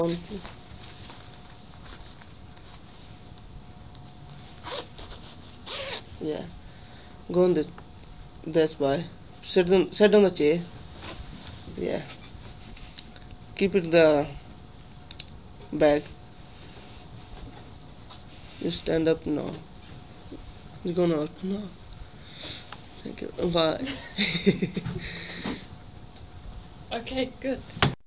Yeah. Go on this way. Sit on the chair. Yeah. Keep it the bag. You stand up now. You go out now. Thank you. Bye. Okay, good.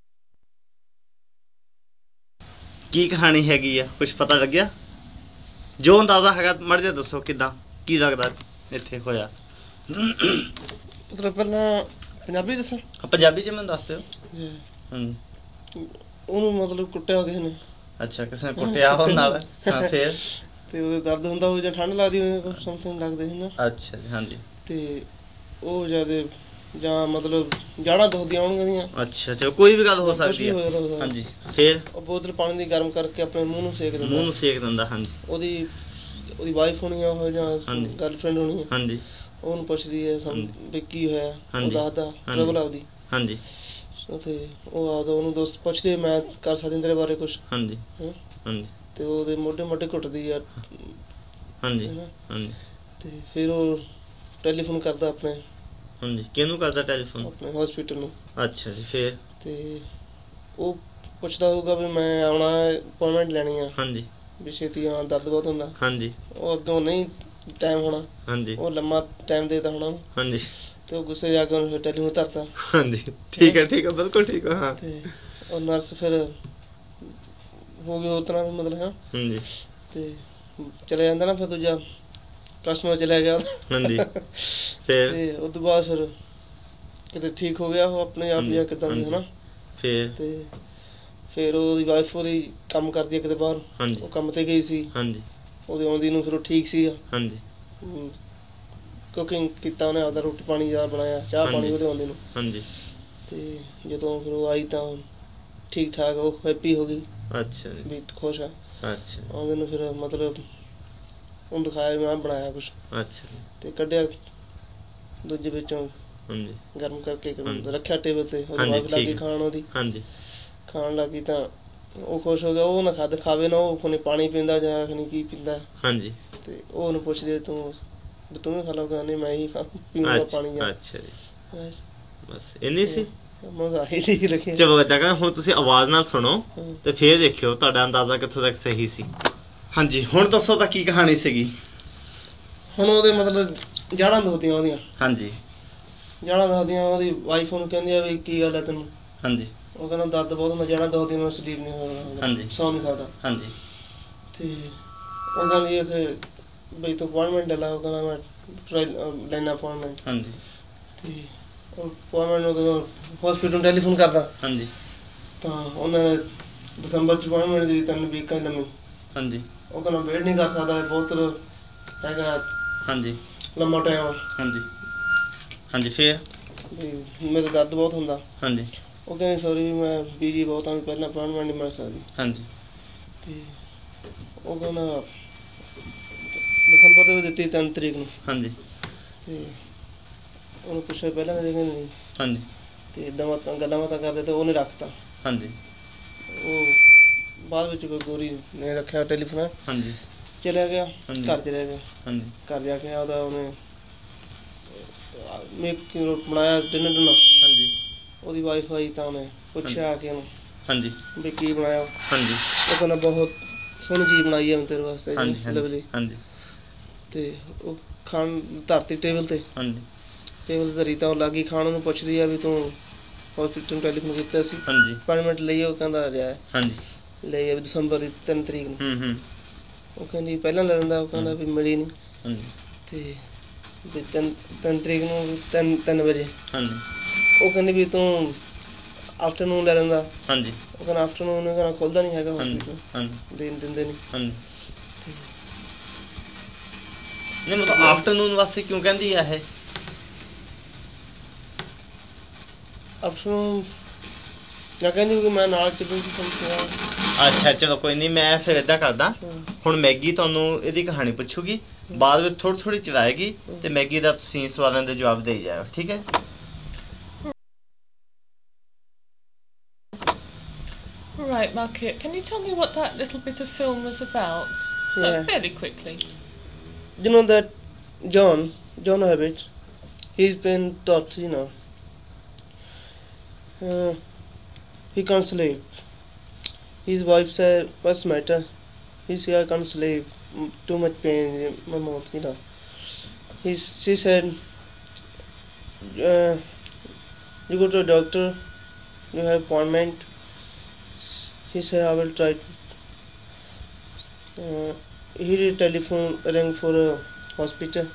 ਕੀ ਕਹਾਣੀ ਹੈਗੀ ਆ, ਕੁਝ ਪਤਾ ਲੱਗਿਆ? ਜੋ ਅੰਦਾਜ਼ਾ ਹੈਗਾ ਮੜ ਜਾ ਦੱਸੋ, ਕਿੱਦਾਂ ਕੀ ਲੱਗਦਾ ਇੱਥੇ ਹੋਇਆ? ਮਤਲਬ ਪਹਿਲਾਂ ਪੰਜਾਬੀ ਦੱਸਾਂ? ਪੰਜਾਬੀ ਚ ਮੈਨੂੰ ਦੱਸ ਦਿਓ। ਉਹਨੂੰ ਮਤਲਬ ਕੁੱਟਿਆ ਕਿਸੇ ਨੇ। ਅੱਛਾ, ਕਿਸੇ ਨੇ ਕੁੱਟਿਆ ਉਹ ਨਾਲ? ਹਾਂ, ਫੇਰ? ਤੇ ਉਹਦੇ ਦਰਦ ਹੁੰਦਾ ਹੋਵੇ ਜਾਂ ਠੰਡ ਲੱਗਦੀ ਹੋਵੇ, ਸਮਥਿੰਗ ਲੱਗਦੇ ਸੀ ਨਾ। ਅੱਛਾ ਜੀ, ਹਾਂਜੀ। ਤੇ ਉਹ ਜਿਆਦੇ ਜਾਂ ਮਤਲਬ ਜਾੜਾਂ ਦੁਖਦੀਆਂ ਹੋਣਗੀਆਂ ਦੀਆਂ। ਅੱਛਾ, ਚਲੋ ਕੋਈ ਵੀ ਗੱਲ ਹੋ ਸਕਦੀ ਆ। ਹਾਂਜੀ, ਫੇਰ? ਉਹ ਬੋਤਲ ਪਾਣੀ ਦੀ ਗਰਮ ਕਰਕੇ ਆਪਣੇ ਮੂੰਹ ਨੂੰ ਸੇਕ ਦਿੰਦਾ। ਮੂੰਹ ਨੂੰ ਸੇਕ ਦਿੰਦਾ, ਹਾਂਜੀ। ਉਹਦੀ ਵਾਈਫ ਹੋਣੀ ਆ ਉਹ ਜਾਂ ਗਰਲਫ੍ਰੈਂਡ ਹੋਣੀ ਆ। ਹਾਂਜੀ। ਉਹਨੂੰ ਪੁੱਛਦੀ ਹੈ ਵੀ ਕੀ ਹੋਇਆ। ਉਹ ਦੱਸਦਾ ਟਰਬਲ ਆਪਦੀ। ਹਾਂਜੀ। ਤੇ ਉਹ ਆਪਦਾ ਉਹਨੂੰ ਦੋਸਤ ਪੁੱਛਦੇ ਮੈਂ ਕਰ ਸਕਦੀ ਤੇਰੇ ਬਾਰੇ ਕੁਛ। ਹਾਂਜੀ। ਹਾਂਜੀ। ਤੇ ਉਹਦੇ ਮੋਢੇ ਘੁੱਟਦੀ ਆ। ਹਾਂਜੀ। ਹਾਂਜੀ। ਤੇ ਫਿਰ ਉਹ ਟੈਲੀਫੋਨ ਕਰਦਾ ਆਪਣੇ। ਹਾਂਜੀ, ਕਿਹਨੂੰ ਕਰਦਾ ਟੈਲੀਫੋਨ? ਆਪਣੇ ਹੌਸਪੀਟਲ ਨੂੰ। ਅੱਛਾ ਜੀ, ਫੇਰ? ਤੇ ਉਹ ਪੁੱਛਦਾ ਹੋਊਗਾ ਵੀ ਮੈਂ ਆਉਣਾ, ਅਪੁਆਇੰਟਮੈਂਟ ਲੈਣੀ ਆ। ਹਾਂਜੀ। ਵੀ ਛੇਤੀ ਆਉਣਾ, ਦਰਦ ਬਹੁਤ ਹੁੰਦਾ। ਹਾਂਜੀ। ਉਹ ਅੱਗੋਂ ਨਹੀਂ ਟਾਈਮ ਹੋਣਾ। ਹਾਂਜੀ। ਉਹ ਲੰਮਾ ਟਾਈਮ ਦੇਤਾ ਹੋਣਾ। ਹਾਂਜੀ। ਤੇ ਉਹ ਗੁੱਸੇ ਜਾ ਕੇ ਉਹਨੂੰ ਟੈਲੀਫੋਨ ਧਰਤਾ। ਹਾਂਜੀ, ਠੀਕ ਹੈ, ਠੀਕ ਹੈ, ਬਿਲਕੁਲ ਠੀਕ ਹੈ। ਹਾਂ। ਤੇ ਉਹ ਨਰਸ ਫਿਰ ਹੋ ਗਈ ਉਸ ਤਰ੍ਹਾਂ ਮਤਲਬ ਹੈ। ਹਾਂਜੀ। ਤੇ ਚਲੇ ਜਾਂਦਾ ਨਾ ਫਿਰ ਦੂਜਾ ਕਸਟਮਰ ਚਲਿਆ ਗਿਆ। ਹਾਂਜੀ, ਫੇਰ? ਤੇ ਉਸ ਤੋਂ ਬਾਅਦ ਫਿਰ ਕਿਤੇ ਠੀਕ ਹੋ ਗਿਆ ਉਹ ਆਪਣੇ ਆਪ ਜਾਂ ਕਿੱਦਾਂ ਵੀ, ਹਨਾ। ਫੇਰ? ਤੇ ਫਿਰ ਉਹਦੀ ਵਾਈਫ ਉਹਦੀ ਕੰਮ ਕਰਦੀ ਹੈ ਕਿਤੇ ਬਾਹਰ। ਹਾਂਜੀ। ਉਹ ਕੰਮ ਤੇ ਗਈ ਸੀ। ਹਾਂਜੀ। ਉਹਦੀ ਆਉਂਦੀ ਨੂੰ ਫਿਰ ਉਹ ਠੀਕ ਸੀਗਾ। ਹਾਂਜੀ। ਕੁਕਿੰਗ ਕੀਤਾ ਉਹਨੇ ਆਪਦਾ, ਰੋਟੀ ਪਾਣੀ ਜਾਂ ਬਣਾਇਆ, ਚਾਹ ਪਾਣੀ ਉਹਦੇ ਆਉਂਦੇ ਨੂੰ। ਹਾਂਜੀ। ਤੇ ਜਦੋਂ ਫਿਰ ਉਹ ਆਈ ਤਾਂ ਠੀਕ ਠਾਕ, ਉਹ ਹੈਪੀ ਹੋ ਗਈ। ਅੱਛਾ ਜੀ। ਵੀ ਖੁਸ਼ ਆ। ਅੱਛਾ। ਆਉਂਦੇ ਨੂੰ ਫਿਰ ਮਤਲਬ ਉਹਨੂੰ ਦਿਖਾਇਆ ਵੀ ਮੈਂ ਬਣਾਇਆ ਕੁਛ। ਅੱਛਾ ਜੀ। ਤੇ ਕੱਢਿਆ ਦੂਜੇ ਵਿੱਚੋਂ। ਹਾਂਜੀ। ਗਰਮ ਕਰਕੇ ਰੱਖਿਆ ਟੇਬਲ ਤੇ। ਉਹਦੀ ਵਾਈਫ ਲੱਗ ਗਈ ਖਾਣ ਉਹਦੀ। ਹਾਂਜੀ। ਖਾਣ ਲੱਗ ਗਈ ਤਾਂ ਉਹ ਖੁਸ਼ ਹੋ ਗਿਆ। ਉਹ ਨਾ ਖਾਵੇ ਨਾ, ਉਹ ਖਨੀ ਪਾਣੀ ਪੀਂਦਾ ਜਾਂ ਖਨੀ ਕੀ ਪੀਂਦਾ। ਹਾਂਜੀ। ਤੇ ਉਹ ਉਹਨੂੰ ਪੁੱਛਦੇ ਤੂੰ ਵੀ ਤੂੰ ਵੀ ਖਾ ਲਾ? ਕਹਿੰਦਾ ਨਹੀਂ ਮੈਂ ਹੀ ਪੀਊਂਗਾ ਪਾਣੀ ਜਾਂ। ਅੱਛਾ ਜੀ। ਬਸ ਇੰਨੀ ਸੀ? ਚਲੋ ਏਦਾਂ ਕਰ, ਹੁਣ ਤੁਸੀਂ ਆਵਾਜ਼ ਨਾਲ ਸੁਣੋ ਤੇ ਫੇਰ ਦੇਖਿਓ ਤੁਹਾਡਾ ਅੰਦਾਜ਼ਾ ਕਿੱਥੋਂ ਤੱਕ ਸਹੀ ਸੀ। ਹਾਂਜੀ, ਹੁਣ ਦੱਸੋ ਤਾਂ ਕੀ ਕਹਾਣੀ ਸੀਗੀ? ਹੁਣ ਉਹਦੇ ਮਤਲਬ ਜਾੜਾਂ ਦੁਖਦੀਆਂ ਉਹਦੀਆਂ। ਹਾਂਜੀ। ਜਾੜਾਂ ਦੁਖਦੀਆਂ, ਉਹਦੀ ਵਾਈਫ ਉਹਨੂੰ ਕਹਿੰਦੀ ਆ ਵੀ ਕੀ ਗੱਲ ਹੈ ਤੈਨੂੰ? ਹਾਂਜੀ। ਉਹ ਕਹਿੰਦਾ ਦਰਦ ਬਹੁਤ ਹੁੰਦਾ, ਜਾੜਾਂ ਦੁਖਦੀਆਂ, ਮੈਂ ਸਲੀਪ ਨਹੀਂ ਹੋ ਰਿਹਾ। ਹਾਂਜੀ। ਸੌਂ ਨਹੀਂ ਸਕਦਾ। ਹਾਂਜੀ। ਤੇ ਉਹ ਕਹਿੰਦੀ ਕਿ ਬਈ ਤੂੰ ਅਪੁਆਇੰਟਮੈਂਟ ਲੈ ਲਾ। ਉਹ ਕਹਿੰਦਾ ਮੈਂ ਲੈਣਾ ਅਪੁਆਇੰਟਮੈਂਟ। ਹਾਂਜੀ। ਤੇ ਉਹ ਅਪੁਆਇੰਟਮੈਂਟ ਨੂੰ ਜਦੋਂ ਹੌਸਪੀਟਲ ਨੂੰ ਟੈਲੀਫੋਨ ਕਰਦਾ। ਹਾਂਜੀ। ਤਾਂ ਉਹਨਾਂ ਨੇ ਦਸੰਬਰ 'ਚ ਅਪੁਆਇੰਟਮੈਂਟ ਦੀ 3 ਵੀਕਾਂ ਲੰਮੀ। ਹਾਂਜੀ। ਉਹ ਕਹਿੰਦਾ ਵੇਟ ਨਹੀਂ ਕਰ ਸਕਦਾ, ਬਹੁਤ ਹੈਗਾ। ਹਾਂਜੀ। ਲੰਮਾ ਟਾਈਮ। ਹਾਂਜੀ। ਹਾਂਜੀ, ਫੇਰ? ਵੀ ਮੇਰੇ ਦਰਦ ਬਹੁਤ ਹੁੰਦਾ। ਹਾਂਜੀ। ਉਹ ਕਹਿੰਦੀ ਸੌਰੀ ਵੀ ਮੈਂ ਬਿਜੀ ਬਹੁਤ ਹਾਂ, ਪਹਿਲਾਂ ਅਪੁਆਇੰਟਮੈਂਟ ਨਹੀਂ ਮਿਲ ਸਕਦੀ। ਹਾਂਜੀ। ਤੇ ਉਹ ਕਹਿੰਦਾ ਦਸੰਬਰ ਦੇ ਵਿੱਚ ਦਿੱਤੀ 3 ਤਰੀਕ ਨੂੰ। ਹਾਂਜੀ। ਤੇ ਉਹਨੂੰ ਪੁੱਛਿਆ ਪਹਿਲਾਂ ਕਦੇ? ਕਹਿੰਦੇ ਨਹੀਂ। ਹਾਂਜੀ। ਤੇ ਇੱਦਾਂ ਗੱਲਾਂ ਬਾਤਾਂ ਕਰਦੇ ਤੇ ਉਹਨੇ ਰੱਖਤਾ। ਹਾਂਜੀ। ਉਹ ਬਾਅਦ ਵਿੱਚ ਕੋਈ ਗੋਰੀ ਨੇ ਰੱਖਿਆ ਟੈਲੀਫੋਨ। ਹਾਂਜੀ। ਚਲਿਆ ਗਿਆ। ਘਰ ਚਲਿਆ ਗਿਆ। ਹਾਂਜੀ। ਘਰ ਜਾ ਕੇ ਆਪਦਾ ਉਹਨੇ ਬਣਾਇਆ ਡਿਨਰ ਡੁਨਰ। ਹਾਂਜੀ। ਉਹਦੀ ਵਾਈਫ ਆਈ ਤਾਂ ਉਹਨੇ ਪੁੱਛਿਆ ਆ ਕੇ ਉਹਨੂੰ। ਹਾਂਜੀ। ਵੀ ਕੀ ਬਣਾਇਆ? ਹਾਂਜੀ। ਉਹ ਕਹਿੰਦਾ ਬਹੁਤ ਸੋਹਣੀ ਚੀਜ਼ ਬਣਾਈ ਹੈ ਮੈਂ ਤੇਰੇ ਵਾਸਤੇ। ਲਵਲੀ। ਹਾਂਜੀ। ਤੇ ਉਹ ਖਾਣ ਧਰਤੀ ਟੇਬਲ ਤੇ। ਹਾਂਜੀ। ਟੇਬਲ ਤੇ ਧਰੀ ਤਾਂ ਉਹ ਲੱਗ ਗਈ ਖਾਣ। ਉਹਨੂੰ ਪੁੱਛਦੀ ਆ ਵੀ ਤੂੰ ਹੌਸਪੀਟਲ ਨੂੰ ਟੈਲੀਫੋਨ ਕੀਤਾ ਸੀ? ਹਾਂਜੀ। ਅਪੁਆਇੰਟਮੈਂਟ ਲਈ? ਉਹ ਕਹਿੰਦਾ ਰਿਹਾ। ਹਾਂਜੀ। ਲਈ ਆ ਵੀ ਦਸੰਬਰ ਦੀ 3 ਤਰੀਕ ਨੂੰ। ਉਹ ਕਹਿੰਦੀ ਪਹਿਲਾਂ ਲੈ ਲੈਂਦਾ। ਉਹ ਕਹਿੰਦਾ ਵੀ ਮਿਲੀ ਨਹੀਂ। ਹਾਂਜੀ। ਤੇ ਵੀ 3 ਤਰੀਕ ਨੂੰ 3 ਵਜੇ। ਹਾਂਜੀ। ਉਹ ਕਹਿੰਦੀ ਵੀ ਤੂੰ ਆਫਟਰਨੂਨ ਲੈ ਲੈਂਦਾ। ਹਾਂਜੀ। ਉਹ ਕਹਿੰਦਾ ਆਫਟਰਨੂਨ ਕਹਿੰਦਾ ਖੁੱਲ੍ਹਦਾ ਨਹੀਂ ਹੈਗਾ ਹੌਸਪੀਟਲ। ਹਾਂਜੀ। ਦਿੰਦੇ ਨਹੀਂ। ਹਾਂਜੀ। ਨਹੀਂ ਮਤਲਬ ਆਫਟਰਨੂਨ ਵਾਸਤੇ ਕਿਉਂ ਕਹਿੰਦੀ ਆ ਇਹ? ਆਫਟਰਨੂਨ ਜਾਂ ਕਹਿੰਦੀ ਕਿ ਮੈਂ ਨਾਲ ਚੱਲੂਗੀ ਸਮਝਿਆ। ਅੱਛਾ, ਚਲੋ ਕੋਈ ਨਹੀਂ, ਮੈਂ ਫਿਰ ਇੱਦਾਂ ਕਰਦਾ। ਹੁਣ ਮੈਗੀ ਤੁਹਾਨੂੰ ਇਹਦੀ ਕਹਾਣੀ ਪੁੱਛੂਗੀ, ਬਾਅਦ ਵਿੱਚ ਥੋੜ੍ਹੀ ਥੋੜ੍ਹੀ ਚਲਾਏਗੀ ਅਤੇ ਮੈਗੀ ਦਾ ਤੁਸੀਂ ਸਵਾਲਾਂ ਦੇ ਜਵਾਬ ਦੇਈ ਜਾਇਓ, ਠੀਕ ਹੈ? Right. right, Market, can you tell me what that little bit of film was about? Yeah. Fairly quickly. You know that John Abbott, he's been taught, he can't sleep. His wife said, "What's the matter?" He said, "I can't sleep. Too much pain in my mouth." She said, uh, "You go to a doctor. You have appointment." He said, "I will try." He did telephone ring for a hospital.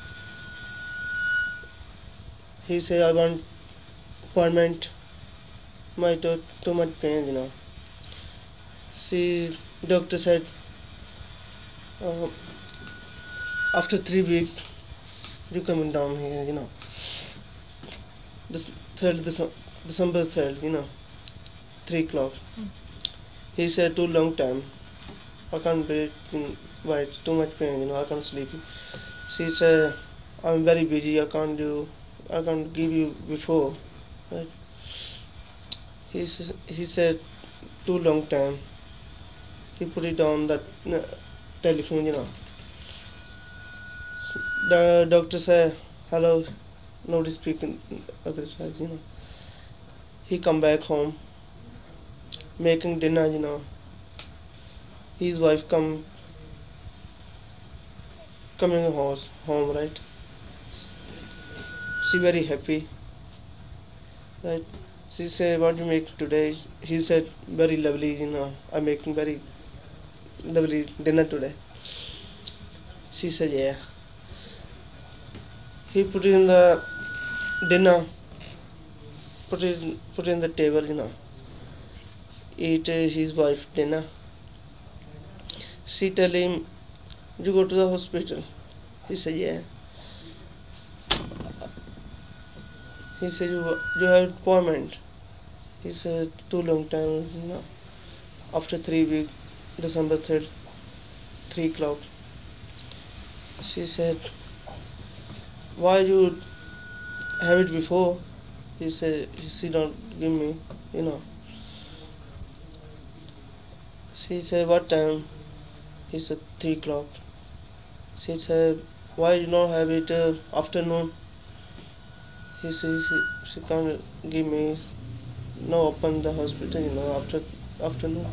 He said, "I want appointment. My too much pain." See, doctor said, uh, after 3 weeks, you coming down here. This third December 3rd, 3 o'clock. He said, too long time. I can't wait. Too much pain. I can't sleep. She said, I'm very busy. I can't give you before. Right? He said, too long time. He put it on the telephone. The doctor said, hello. Nobody speaking other side. He come back home, making dinner. His wife coming home, right? She very happy, right? She said, what you make today? He said, very lovely, I'm making very lovely dinner today. She said, yeah. He put in the dinner, put in the table, eat his wife dinner. She tell him, you go to the hospital. He said, yeah. He said, you have appointment. He said, too long time. After 3 weeks, December 3rd, 3 o'clock. She said, why you have it before? He said, she don't give me. She said, what time? He said, 3 o'clock. She said, why you not have it afternoon? He said, she can't give me. No, open the hospital, after afternoon.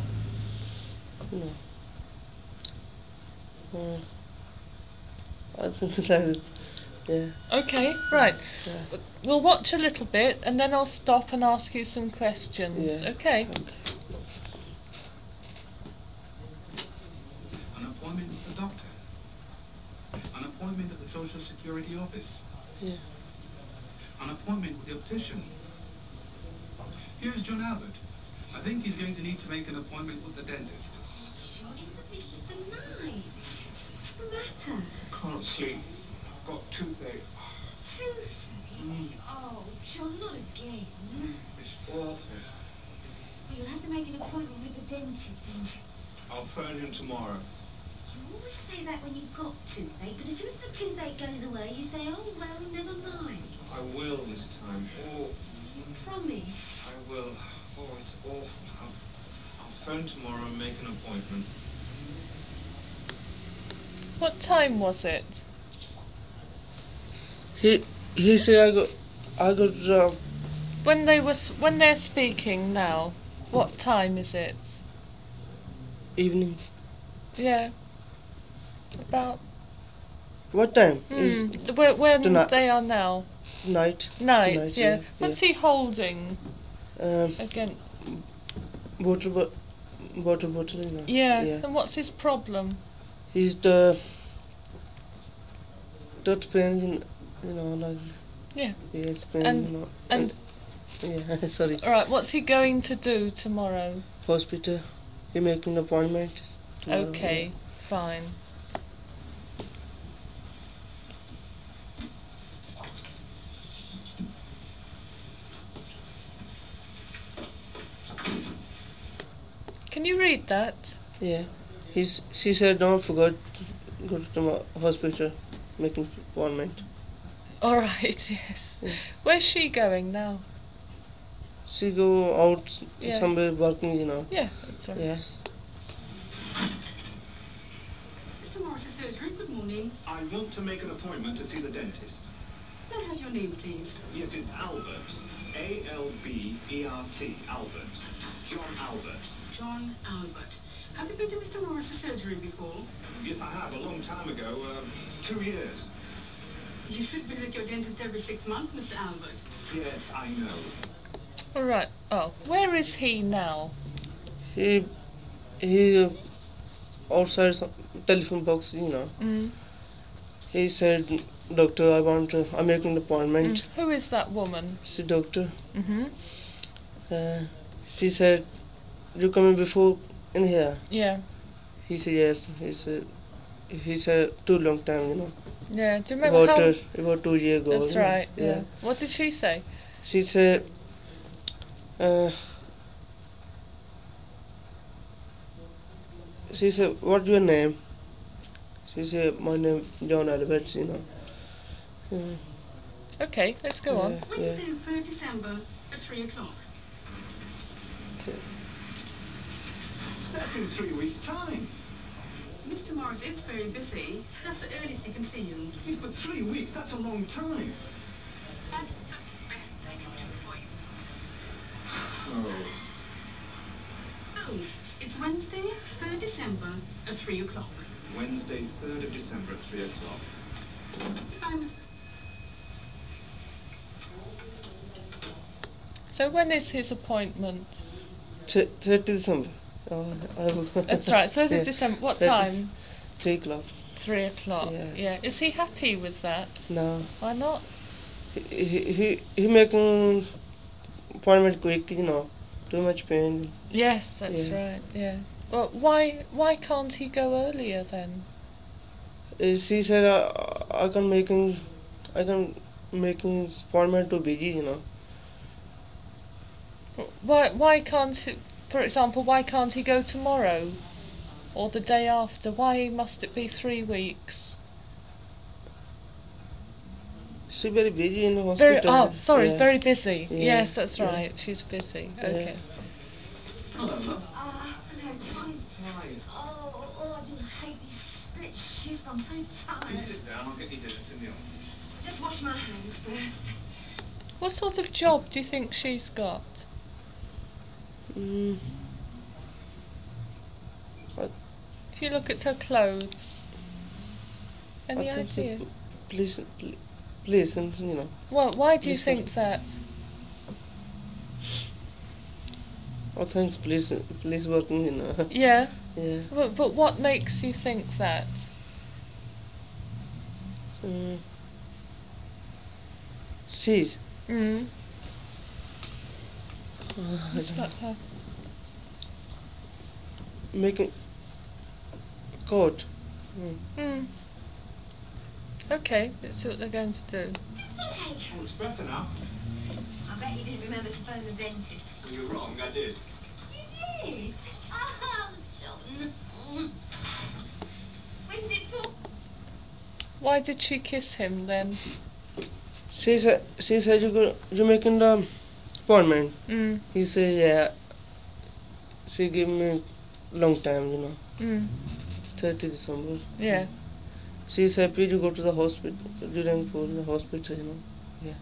I think that, yeah. Okay, right. Yeah. We'll watch a little bit and then I'll stop and ask you some questions. Yeah. Okay. An appointment with the doctor. An appointment at the Social Security office. Yeah. An appointment with the optician. Here's John Abbott. I think he's going to need to make an appointment with the dentist. John, isn't the middle of the night? What's the matter? I can't sleep. I've got toothache. Toothache? Oh, John, not again. It's awful. Well, you'll have to make an appointment with the dentist. I'll phone him tomorrow. You always say that when you've got toothache, but as soon as the toothache goes away, you say, oh, well, never mind. I will this time. Oh. You promise? I will. Oh, it's awful. I'll phone tomorrow and make an appointment. What time was it? He said, I got When they're speaking now, what time is it? evening. Yeah. About What time? when tonight. they are now. Night. Night, yeah. Yeah. What's he holding? Again. Water bottle. Yeah. Yeah. And what's his problem? He's the tooth pain, like. Yeah. Yes, pain, And yeah, sorry. Alright, what's he going to do tomorrow? Hospital. He making an appointment tomorrow. Okay, yeah. fine. Can you read that? Yeah. She said, don't forget to go to the hospital, making appointment. Alright, yes. Yeah. Where's she going now? she go out somewhere working, Yeah, that's right. Yeah. Mr. Morris's surgery, good morning. I want to make an appointment to see the dentist. Can I have your name, please? Yes, it's Albert. A-L-B-E-R-T. Albert. John Albert. John Albert. Have you been to Mr. Morris's surgery before? Yes, I have, a long time ago. 2 years. You should visit your dentist every 6 months, Mr. Albert. Yes, I know. All right. Oh, where is he now? He outside some telephone box, He said, "Doctor, I'm making an appointment." Who is that woman? She's doctor. Mm-hmm. She said, "You coming before in here?" Yeah. He said yes. He said too long time, Yeah. Do you remember about 2 years ago. That's right. Yeah. What did she say? She said, "What's your name?" She said, "My name John Albert." Okay, let's go on. Wednesday, 3rd December at 3 o'clock. That's in 3 weeks' time. Mr. Morris is very busy. That's the earliest he can see you. Yes, but 3 weeks, that's a long time. That's the best I can do for you. Oh, it's Wednesday, 3rd December at 3 o'clock. Wednesday, 3rd of December at 3 o'clock. So when is his appointment? 3rd December. That's right, 3rd of December. What time? 3 o'clock. 3 o'clock. Yeah. Is he happy with that? No. Why not? He making appointment quick, Too much pain. Yes, that's right. Yeah. Well, why can't he go earlier then? She said I can making appointment too busy, Why can't he, for example, why can't he go tomorrow or the day after? Why must it be 3 weeks? She's very busy in the hospital. Very busy. Yeah. Yes, that's right. She's busy. Okay. Hello, love. Hello, John. How are you? Oh, I do hate this split shift. I'm so tired. You sit down, I'll get you dinner. It's in the oven. Just wash my hands first. What sort of job do you think she's got? Mm. If you look at her clothes, any idea? Please, Well, why do you think that? Oh, thanks, please working, Yeah. Yeah. But what makes you think that? She's. Like her. Making coat. Okay, let's see what they're going to do. Hey. Oh, it's better now. I bet you didn't remember to phone the dentist. Well, you're wrong, I did. You did? Oh, John. When's it for? Why did she kiss him then? She said you making the appointment. He said yeah. She gave me long time, 30 December. Yeah. She's happy to go to the hospital during for the hospital, Yeah.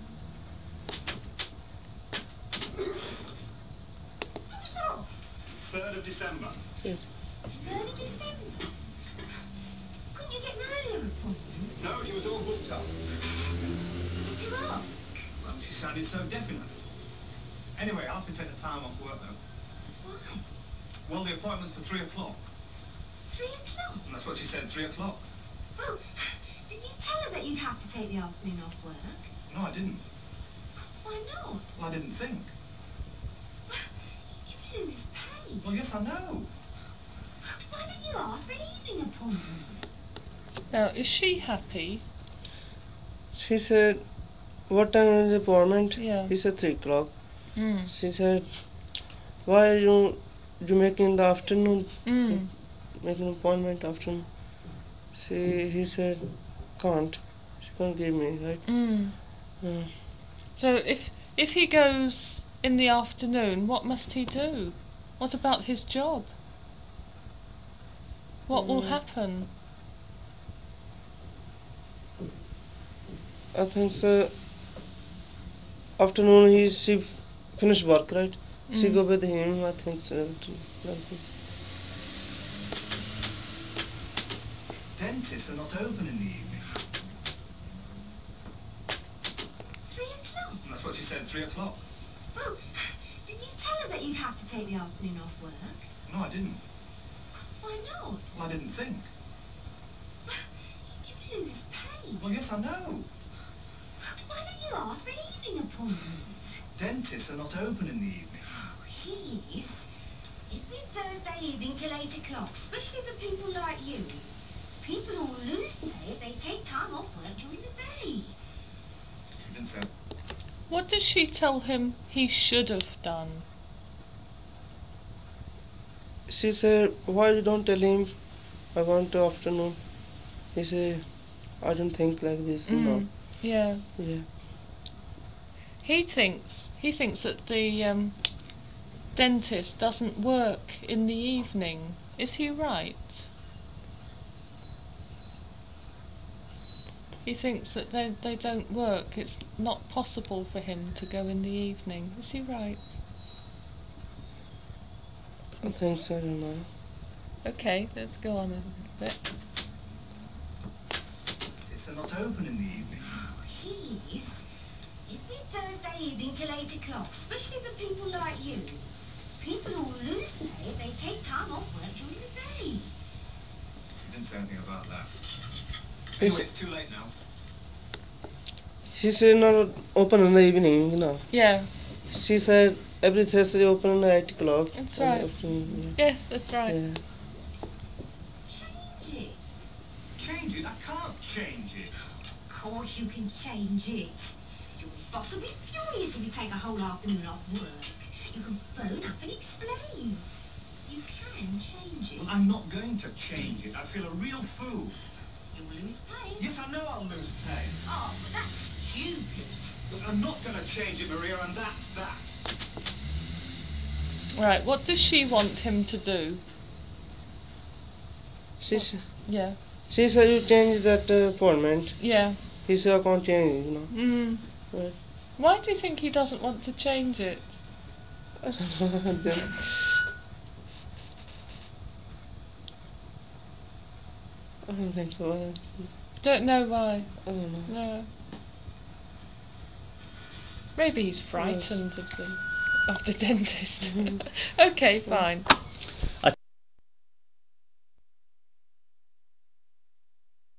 3rd of December. 3rd of December? Couldn't you get an earlier appointment? No, she was all booked up. Did you ask? Well, she sounded so definite. Anyway, I'll have to take the time off work, though. Why? Well, the appointment's for 3 o'clock. 3 o'clock? And that's what she said, 3 o'clock. Well, didn't you tell her that you'd have to take the afternoon off work? No, I didn't. Why not? Well, I didn't think. You lose pay. Well, yes, I know. Why didn't you ask for an evening appointment? Now, is she happy? She said, "What time is the appointment?" Yeah. He said 3 o'clock. She said, "Why are you making in the afternoon? Making an appointment afternoon?" He said, "Can't. She can't give me, right?" So if he goes in the afternoon, what must he do? What about his job? What will happen? I think so. Afternoon she finish work, right? She go with him. I think so. Like this. Dentists are not open in the evening. 3 o'clock? That's what she said, 3 o'clock. Well, didn't you tell her that you'd have to take the afternoon off work? No, I didn't. Why not? Well, I didn't think. You lose pay. Well, yes, I know. Why don't you ask for an evening appointment? Dentists are not open in the evening. Oh, he is. Every Thursday evening till 8 o'clock, especially for people like you. People who will lose pay if they take time off work during the day. She didn't say. What does she tell him he should have done? She said, why you don't tell him I want to afternoon? He said, I don't think like this. No. Yeah. Yeah. He thinks that the dentist doesn't work in the evening. Is he right? He thinks that they don't work. It's not possible for him to go in the evening. Is he right? I think so, I don't know. Okay, let's go on a little bit. Dentists are not open in the evening. Oh, he is. Every Thursday evening till 8 o'clock, especially for people like you. People who will lose pay if they take time off work during the day. She didn't say anything about that. Anyway, it's too late now. He said not open in the evening, Yeah. She said every Thursday open at 8 o'clock. That's right. Yes, that's right. Yeah. Change it. Change it? I can't change it. Of course you can change it. Your boss will be furious if you take a whole afternoon off work. You can phone up and explain. You can change it. Well, I'm not going to change it. I'd feel a real fool. You'll lose pay. Yes, I know I'll lose pay. Oh, but that's stupid. Look, I'm not going to change it, Maria, and that's that. Right, what does she want him to do? She said you change that appointment. Yeah. He said I can't change it, Right. Why do you think he doesn't want to change it? I don't know. I don't think so. Don't know why. I don't know. No. Maybe he's frightened of the dentist. Okay, fine.